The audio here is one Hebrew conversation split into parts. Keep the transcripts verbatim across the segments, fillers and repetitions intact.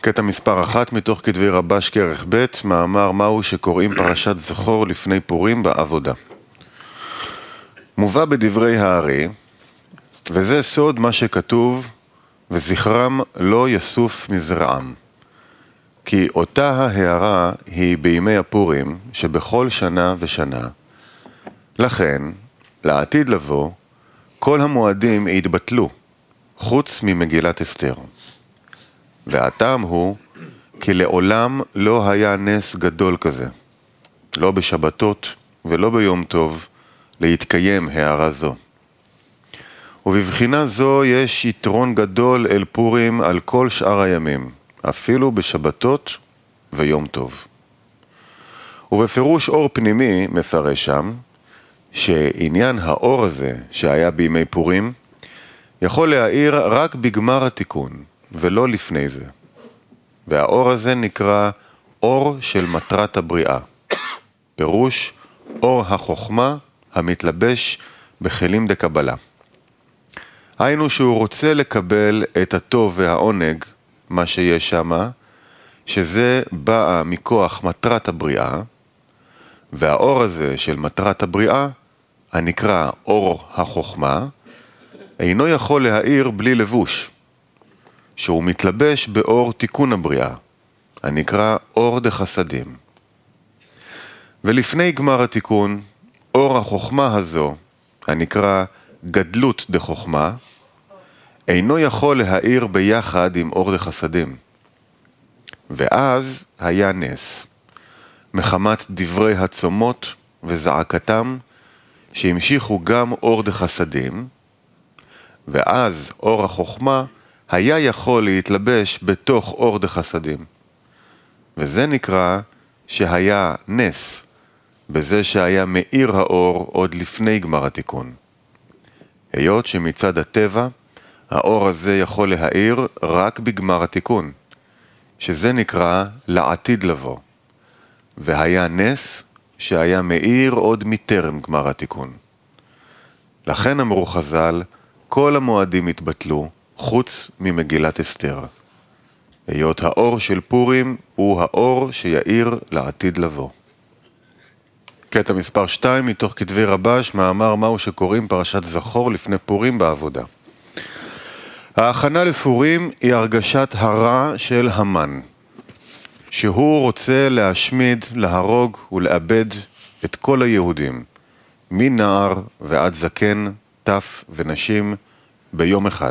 קטע מספר אחת מתוך כתבי רבש כרך ב', מאמר מהו שקוראים פרשת זכור לפני פורים בעבודה. מובא בדברי הארי, וזה סוד מה שכתוב, וזכרם לא יסוף מזרעם. כי אותה ההערה היא בימי הפורים שבכל שנה ושנה. לכן, לעתיד לבוא, כל המועדים יתבטלו, חוץ ממגילת אסתר. והטעם הוא כי לעולם לא היה נס גדול כזה, לא בשבתות ולא ביום טוב, להתקיים הערה זו. ובבחינה זו יש יתרון גדול אל פורים על כל שאר הימים, אפילו בשבתות ויום טוב. ובפירוש אור פנימי מפרש שם, שעניין האור הזה שהיה בימי פורים, יכול להאיר רק בגמר התיקון, ולא לפני זה. והאור הזה נקרא אור של מטרת הבריאה. פירוש אור החוכמה המתלבש בכלים דקבלה. היינו שהוא רוצה לקבל את הטוב והעונג, מה שיש שם, שזה בא מכוח מטרת הבריאה, והאור הזה של מטרת הבריאה, הנקרא אור החוכמה, אינו יכול להאיר בלי לבוש, שהוא מתלבש באור תיקון הבריאה, הנקרא אור דחסדים. ולפני גמר התיקון, אור החוכמה הזו, הנקרא גדלות דחוכמה, אינו יכול להאיר ביחד עם אור דחסדים. ואז היה נס, מחמת דברי הצומות וזעקתם, שהמשיכו גם אור דחסדים, ואז אור החוכמה היה יכול להתלבש בתוך אור דחסדים. וזה נקרא שהיה נס, בזה שהיה מאיר האור עוד לפני גמר התיקון. היות שמצד הטבע, האור הזה יכול להאיר רק בגמר התיקון, שזה נקרא לעתיד לבוא. והיה נס שהיה מאיר עוד מטרם גמר התיקון. לכן אמרו חז"ל, כל המועדים התבטלו, חוץ ממגילת אסתר. היות האור של פורים הוא האור שיאיר לעתיד לבוא. קטע מספר שתיים מתוך כתבי רבש, מאמר מהו שקוראים פרשת זכור לפני פורים בעבודה. ההכנה לפורים היא הרגשת הרע של המן, שהוא רוצה להשמיד, להרוג ולאבד את כל היהודים, מנער ועד זקן, טף ונשים, ביום אחד.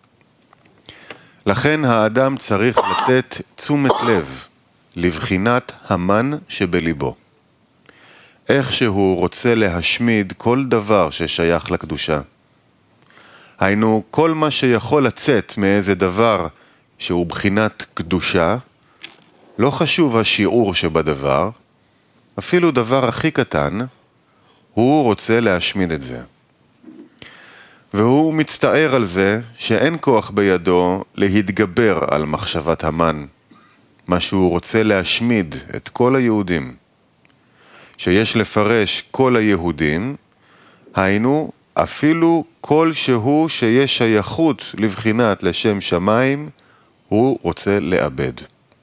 לכן האדם צריך לתת תשומת לב לבחינת המן שבליבו. איך שהוא רוצה להשמיד כל דבר ששייך לקדושה. היינו, כל מה שיכול לצאת מאיזה דבר שהוא בחינת קדושה, לא חשוב השיעור שבדבר, אפילו דבר הכי קטן, הוא רוצה להשמיד את זה. והוא מצטער על זה שאין כוח בידו להתגבר על מחשבת המן, מה שהוא רוצה להשמיד את כל היהודים. שיש לפרש כל היהודים, היינו אפילו כל שהוא שיש שייכות לבחינת לשם שמיים, הוא רוצה לאבד.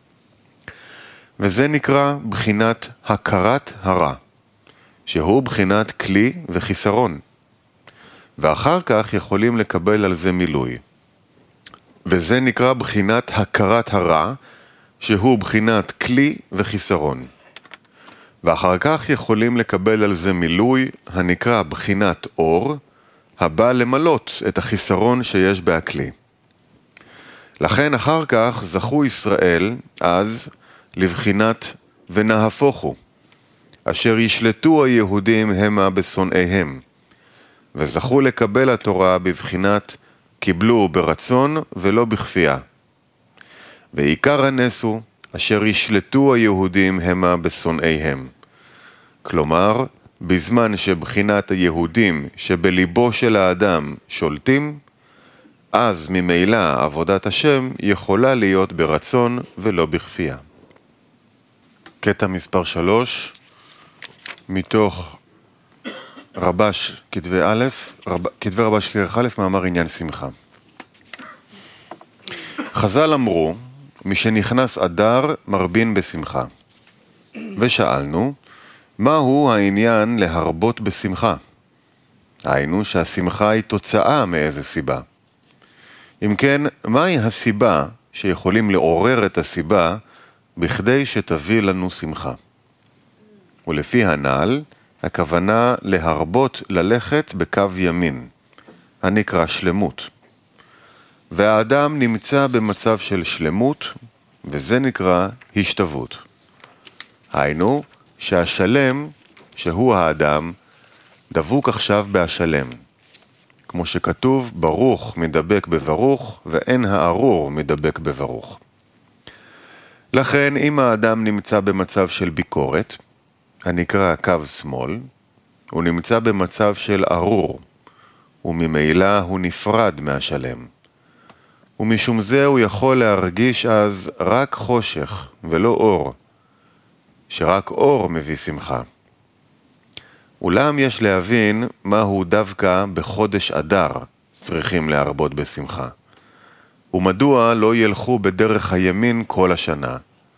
וזה נקרא בחינת הכרת הרע, שהוא בחינת כלי וחיסרון. ואחר כך יכולים לקבל על זה מילוי. וזה נקרא בחינת הכרת הרע, שהוא בחינת כלי וחיסרון. ואחר כך יכולים לקבל על זה מילוי, הנקרא בחינת אור, הבא למלות את החיסרון שיש בהכלי. לכן אחר כך זכו ישראל אז לבחינת ונהפוכו, אשר ישלטו היהודים המה בשונאיהם, וזכו לקבל התורה בבחינת קיבלו ברצון ולא בכפייה. ועיקר הנס הוא אשר ישלטו היהודים המה בשונאיהם. כלומר, בזמן שבחינת היהודים שבליבו של האדם שולטים, אז ממילא עבודת השם יכולה להיות ברצון ולא בכפייה. קטע מספר שלוש, מתוך רבש כתבי א', רב, כתבי רבש כרך א', מאמר עניין שמחה. חז"ל אמרו משנכנס אדר מרבין בשמחה. ושאלנו, מהו העניין להרבות בשמחה? היינו שהשמחה היא תוצאה מאיזה סיבה. אם כן, מהי הסיבה שיכולים לעורר את הסיבה בכדי שתביא לנו שמחה? ולפי הנ"ל, הכוונה להרבות ללכת בקו ימין, הנקרא שלמות. והאדם נמצא במצב של שלמות, וזה נקרא השתוות. היינו שהשלם, שהוא האדם, דבוק עכשיו בהשלם. כמו שכתוב, ברוך מדבק בברוך, ואין הארור מדבק בברוך. לכן, אם האדם נמצא במצב של ביקורת, הנקרא קו שמאל, הוא נמצא במצב של ארור, וממילא הוא נפרד מהשלם. ומשום זה הוא יכול להרגיש אז רק חושך ולא אור, שרק אור מביא שמחה. אולם יש להבין מהו דווקא בחודש אדר צריכים להרבות בשמחה. ומדוע לא ילכו בדרך הימין כל השנה.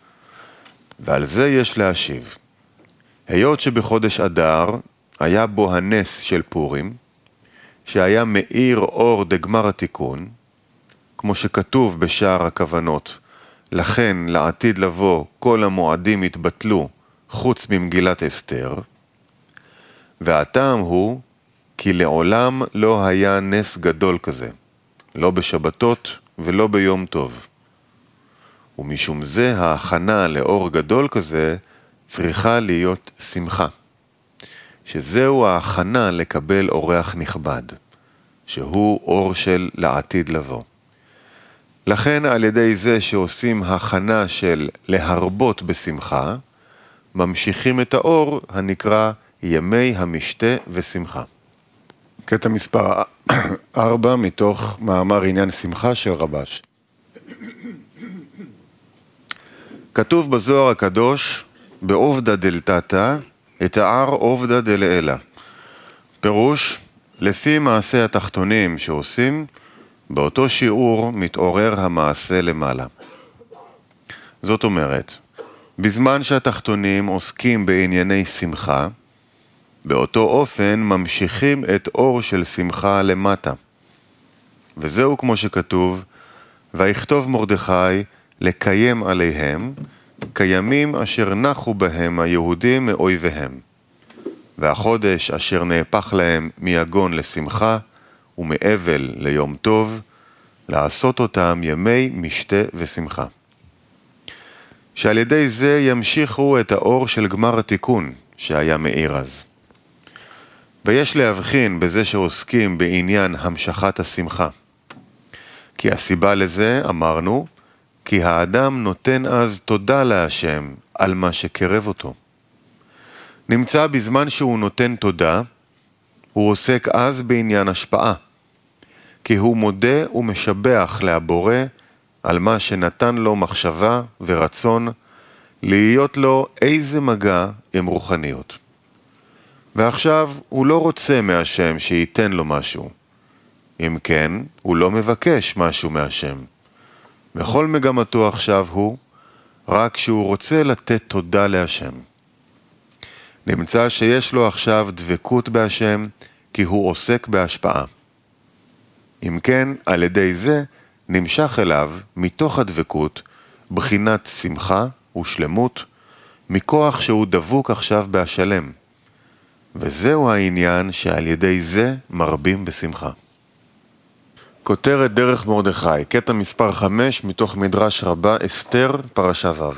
ועל זה יש להשיב. היות שבחודש אדר היה בו הנס של פורים, שהיה מאיר אור דגמר התיקון, כמו שכתוב בשער הכוונות, לכן לעתיד לבוא כל המועדים התבטלו חוץ ממגילת אסתר, והטעם הוא כי לעולם לא היה נס גדול כזה, לא בשבתות ולא ביום טוב. ומשום זה ההכנה לאור גדול כזה צריכה להיות שמחה, שזהו ההכנה לקבל אורח נכבד, שהוא אור של לעתיד לבוא. לכן על ידי זה שעושים הכנה של להרבות בשמחה, ממשיכים את האור הנקרא ימי המשתה ושמחה. קטע מספר ארבע מתוך מאמר עניין שמחה של רבש. כתוב בזוהר הקדוש, בעובדא דלתתא, אתאר עובדא דלעילא. פירוש, לפי מעשה התחתונים שעושים, באותו שיעור מתעורר המעשה למעלה. זאת אומרת, בזמן שהתחתונים עוסקים בענייני שמחה, באותו אופן ממשיכים את אור של שמחה למטה. וזהו כמו שכתוב, ויכתוב מרדכי לקיים עליהם, כימים אשר נחו בהם היהודים מאויביהם. והחודש אשר נהפך להם מיגון לשמחה, ומאבל ליום טוב, לעשות אותם ימי משתה ושמחה. שעל ידי זה ימשיכו את האור של גמר התיקון שהיה מאיר אז. ויש להבחין בזה שעוסקים בעניין המשכת השמחה. כי הסיבה לזה אמרנו, כי האדם נותן אז תודה להשם על מה שקרב אותו. נמצא בזמן שהוא נותן תודה, הוא עוסק אז בעניין השפעה, כי הוא מודה ומשבח להבורא על מה שנתן לו מחשבה ורצון להיות לו איזה מגע עם רוחניות. ועכשיו הוא לא רוצה מהשם שייתן לו משהו. אם כן, הוא לא מבקש משהו מהשם. וכל מגמתו עכשיו הוא, רק שהוא רוצה לתת תודה להשם. נמצא שיש לו עכשיו דבקות בהשם, כי הוא עוסק בהשפעה. אם כן, על ידי זה נמשך אליו, מתוך הדבקות, בחינת שמחה ושלמות, מכוח שהוא דבוק עכשיו בהשלם. וזהו העניין שעל ידי זה מרבים בשמחה. כותרת דרך מרדכי, קטע מספר חמש מתוך מדרש רבה אסתר פרשה ו'.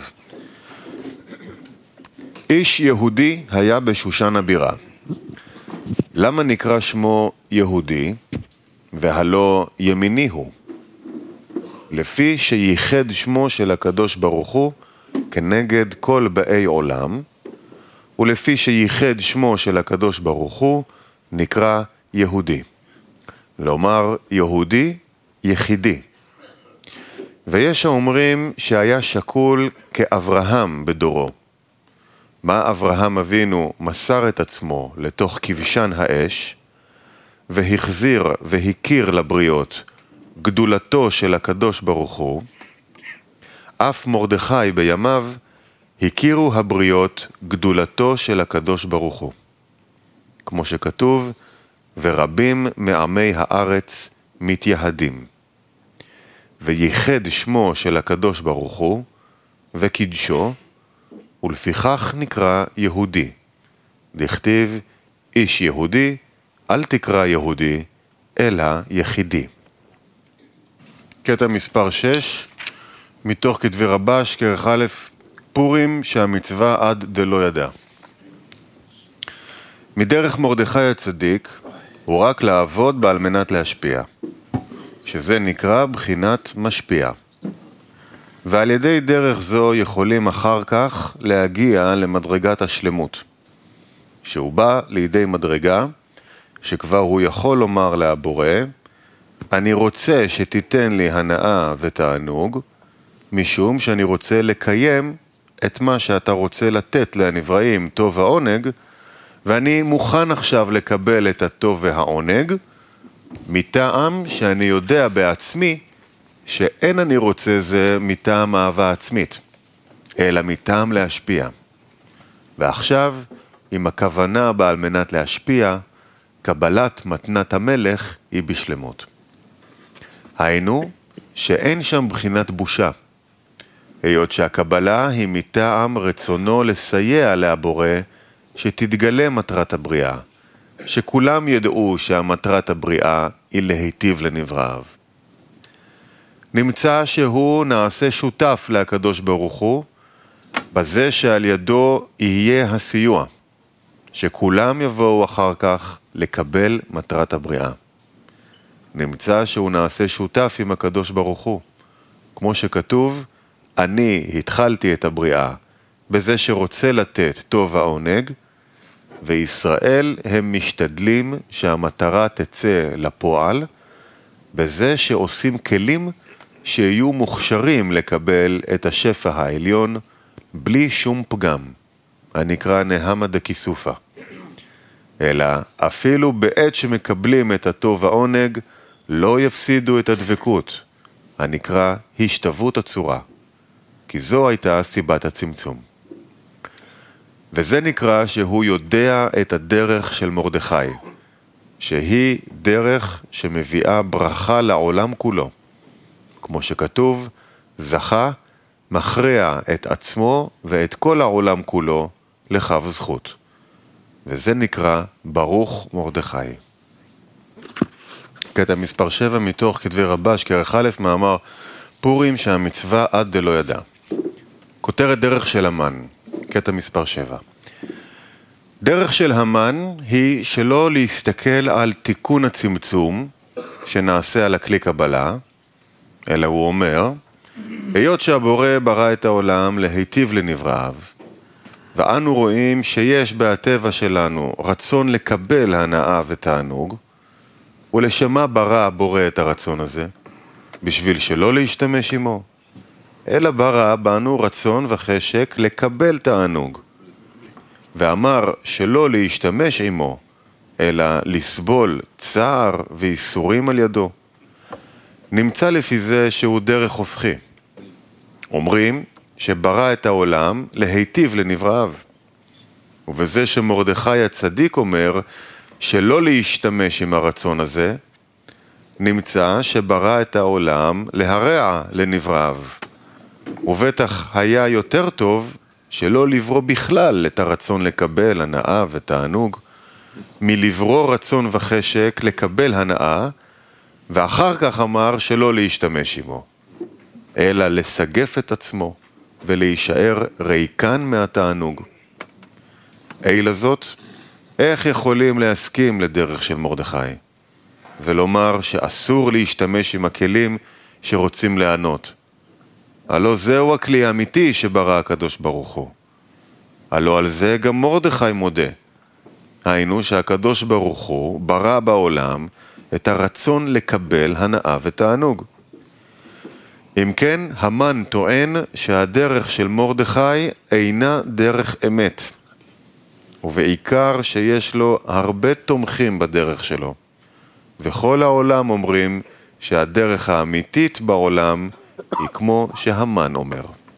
איש יהודי היה בשושן הבירה. למה נקרא שמו יהודי, והלא ימיני הוא? לפי שייחד שמו של הקדוש ברוך הוא כנגד כל באי עולם, ולפי שייחד שמו של הקדוש ברוך הוא נקרא יהודי. לומר יהודי יחידי. ויש האומרים שהיה שקול כאברהם בדורו. מה אברהם אבינו מסר את עצמו לתוך כבשן האש, והחזיר והכיר לבריות גדולתו של הקדוש ברוך הוא, אף מרדכי בימיו הכירו הבריות גדולתו של הקדוש ברוך הוא. כמו שכתוב, ורבים מעמי הארץ מתייהדים. וייחד שמו של הקדוש ברוך הוא, וקידשו, ולפיכך נקרא יהודי. דכתיב, איש יהודי, אל תקרא יהודי, אלא יחידי. קטע מספר שש, מתוך כתבי רבש, כרך א', פורים שהמצווה עד דלא ידע. מדרך מרדכי הצדיק הוא רק לעבוד בעל מנת להשפיע, שזה נקרא בחינת משפיע. ועל ידי דרך זו יכולים אחר כך להגיע למדרגת השלמות, שהוא בא לידי מדרגה שכבר הוא יכול לומר להבורא, אני רוצה שתיתן לי הנאה ותענוג, משום שאני רוצה לקיים את מה שאתה רוצה לתת לנבראים, טוב העונג, ואני מוכן עכשיו לקבל את הטוב והעונג, מטעם שאני יודע בעצמי שאין אני רוצה זה מטעם אהבה עצמית, אלא מטעם להשפיע. ועכשיו, עם הכוונה בה על מנת להשפיע, קבלת מתנת המלך היא בשלמות. היינו שאין שם בחינת בושה, היות שהקבלה היא מטעם רצונו לסייע להבורא שתתגלה מטרת הבריאה, שכולם ידעו שהמטרת הבריאה היא להיטיב לנבראיו. נמצא שהוא נעשה שותף לקדוש ברוך הוא, בזה שעל ידו יהיה הסיוע, שכולם יבואו אחר כך לקבל מטרת הבריאה. נמצא שהוא נעשה שותף עם הקדוש ברוך הוא, כמו שכתוב, אני התחלתי את הבריאה בזה שרוצה לתת טוב העונג, וישראל הם משתדלים שהמטרה תצא לפועל, בזה שעושים כלים שיהיו מוכשרים לקבל את השפע העליון בלי שום פגם, הנקרא נהמה דקיסופה. אלא אפילו בעת שמקבלים את הטוב העונג, לא יפסידו את הדבקות, הנקרא השתוות הצורה, כי זו הייתה סיבת הצמצום. וזה נקרא שהוא יודע את הדרך של מרדכי, שהיא דרך שמביאה ברכה לעולם כולו. כמו שכתוב, זכה, מכריע את עצמו ואת כל העולם כולו לכף זכות. וזה נקרא ברוך מרדכי. קטע מספר שבע מתוך כתבי רבש, כרך א', מאמר פורים שהמצווה עד דלא ידע. כותרת דרך של המן, קטע מספר שבע. דרך של המן היא שלא להסתכל על תיקון הצמצום שנעשה על הכלי קבלה, אלא הוא אומר, היות שהבורא ברא את העולם להיטיב לנבראיו, ואנו רואים שיש בהטבע שלנו רצון לקבל הנאה ותענוג, ולשמה ברא הבורא את הרצון הזה, בשביל שלא להשתמש עמו, אלא ברא בנו רצון וחשק לקבל תענוג, ואמר שלא להשתמש עמו, אלא לסבול צער ואיסורים על ידו. נמצא לפי זה שהוא דרך הופכי. אומרים שברא את העולם להיטיב לנבראיו, ובזה שמרדכי הצדיק אומר שלא להשתמש עם הרצון הזה, נמצא שברא את העולם להרע לנבראיו, ובטח היה יותר טוב שלא לברוא בכלל את הרצון לקבל הנאה ותענוג, מלברוא רצון וחשק לקבל הנאה, ואחר כך אמר שלא להשתמש עמו, אלא לסגף את עצמו ולהישאר ריקן מהתענוג. אילה זאת, איך יכולים להסכים לדרך של מרדכי, ולומר שאסור להשתמש עם הכלים שרוצים לענות? הלא זהו הכלי האמיתי שברא הקדוש ברוך הוא. הלא על זה גם מרדכי מודה. היינו שהקדוש ברוך הוא ברא בעולם את הרצון לקבל הנאה ותענוג. אם כן, המן טוען שהדרך של מרדכי אינה דרך אמת, ובעיקר שיש לו הרבה תומכים בדרך שלו. וכל העולם אומרים שהדרך האמיתית בעולם היא כמו שהמן אומר.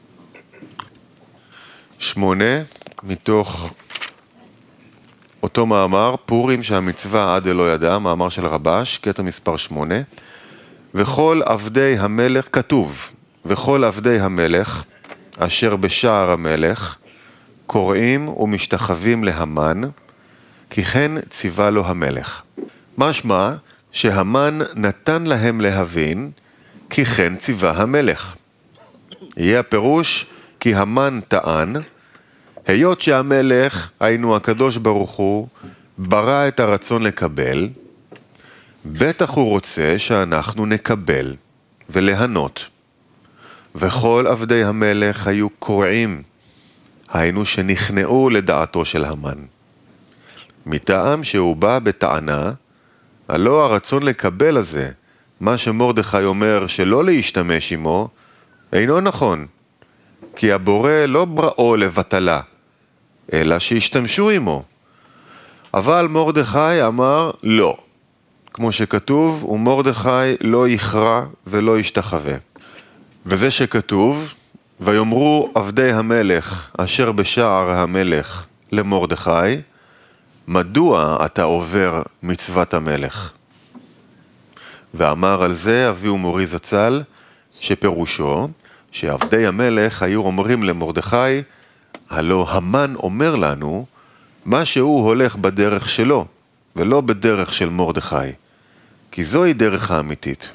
שמונה, מתוך אותו מאמר, פורים שהמצווה עד אלא ידע, מאמר של רבש, קטע מספר שמונה, וכל עבדי המלך, כתוב, וכל עבדי המלך, אשר בשער המלך, קוראים ומשתחווים להמן, כי כן ציווה לו המלך. משמע שהמן נתן להם להבין, כי כן ציווה המלך. יהיה הפירוש, כי המן טען, היות שהמלך, היינו הקדוש ברוך הוא, ברא את הרצון לקבל, בטח הוא רוצה שאנחנו נקבל ולהנות. וכל עבדי המלך היו קוראים, היינו שנכנעו לדעתו של המן. מטעם שהוא בא בטענה, הלא הרצון לקבל הזה, מה שמרדכי אומר שלא להשתמש עמו, אינו נכון. כי הבורא לא בראו לבטלה, אלא שהשתמשו עמו. אבל מרדכי אמר לא. כמו שכתוב, ומרדכי לא יכרע ולא ישתחווה. וזה שכתוב, ויאמרו עבדי המלך אשר בשער המלך למרדכי, מדוע אתה עובר מצוות המלך? ואמר על זה אבי ומורי זצ"ל, שפירושו, שעבדי המלך היו אומרים למרדכי, הלא המן אומר לנו, מה שהוא הולך בדרך שלו, ולא בדרך של מרדכי, כי זוהי דרך האמיתית.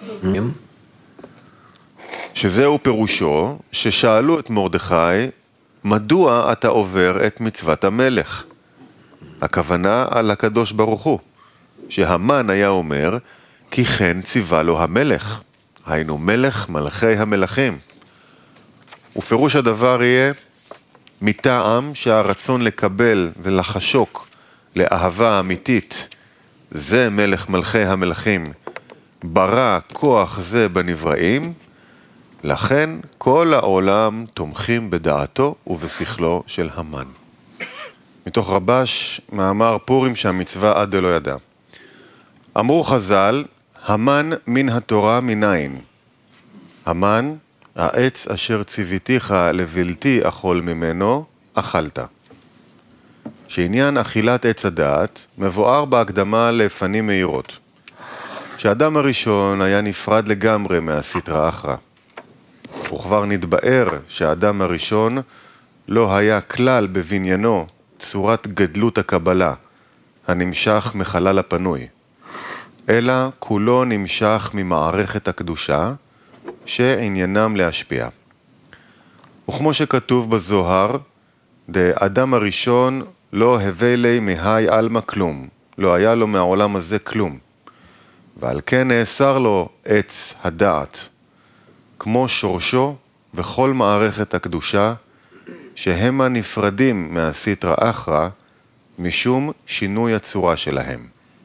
שזהו פירושו, ששאלו את מרדכי, מדוע אתה עובר את מצוות המלך? הכוונה על הקדוש ברוך הוא, שהמן היה אומר, כי כן ציווה לו המלך, היינו מלך מלכי המלכים. ופירוש הדבר יהיה, מטעם שהרצון לקבל ולחשוק לאהבה אמיתית, זה מלך מלכי המלכים, ברא כוח זה בנבראים, לכן כל העולם תומכים בדעתו ובשכלו של המן. מתוך רבש, מאמר פורים שהמצווה עד אלא ידע. אמרו חז"ל, המן מן התורה מניין. המן, העץ אשר ציוויתיך לבלתי אכול ממנו, אכלת. שעניין אכילת עץ הדעת מבואר בהקדמה לפנים מהירות. שהאדם הראשון היה נפרד לגמרי מהסטרא אחרא. וכבר נתבאר שהאדם הראשון לא היה כלל בבניינו צורת גדלות הקבלה, הנמשך מחלל הפנוי, אלא כולו נמשך ממערכת הקדושה, שעניינם להשפיע. וכמו שכתוב בזוהר, האדם הראשון לא הביא לי מהי אלמה כלום, לא היה לו מהעולם הזה כלום, ועל כן נאסר לו עץ הדעת, כמו שורשו וכל מערכת הקדושה, שהם הנפרדים מהסטרא אחרא, משום שינוי הצורה שלהם.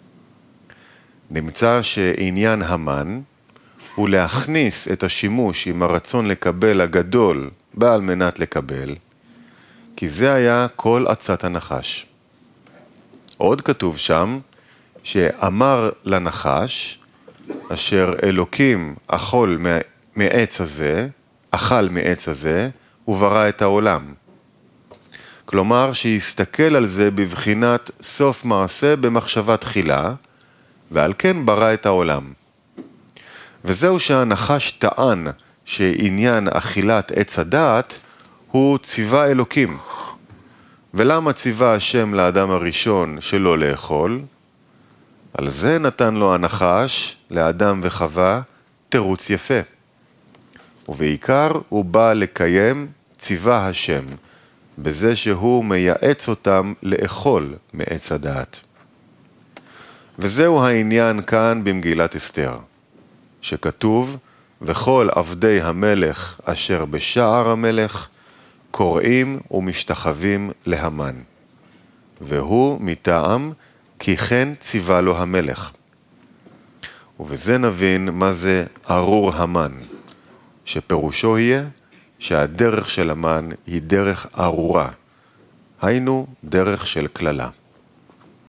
נמצא שעניין המן הוא להכניס את השימוש עם הרצון לקבל הגדול בעל מנת לקבל, כי זה היה כל עצת הנחש. עוד כתוב שם שאמר לנחש, אשר אלוקים אכול מעץ הזה, אכל מעץ הזה, וברא את העולם. כלומר, שיסתכל על זה בבחינת סוף מעשה במחשבה תחילה, ועל כן ברא את העולם. וזהו שהנחש טען שעניין אכילת עץ הדעת הוא ציווה אלוקים. ולמה ציווה השם לאדם הראשון שלא לאכול? על זה נתן לו הנחש, לאדם וחווה, תירוץ יפה. ובעיקר הוא בא לקיים ציווה השם, בזה שהוא מייעץ אותם לאכול מעץ הדעת. וזהו העניין כאן במגילת אסתר, שכתוב, וכל עבדי המלך אשר בשער המלך, קוראים ומשתחווים להמן. והוא מטעם, כי כן ציווה לו המלך. ובזה נבין מה זה ארור המן, שפירושו יהיה שהדרך של המן היא דרך ארורה, היינו דרך של כללה.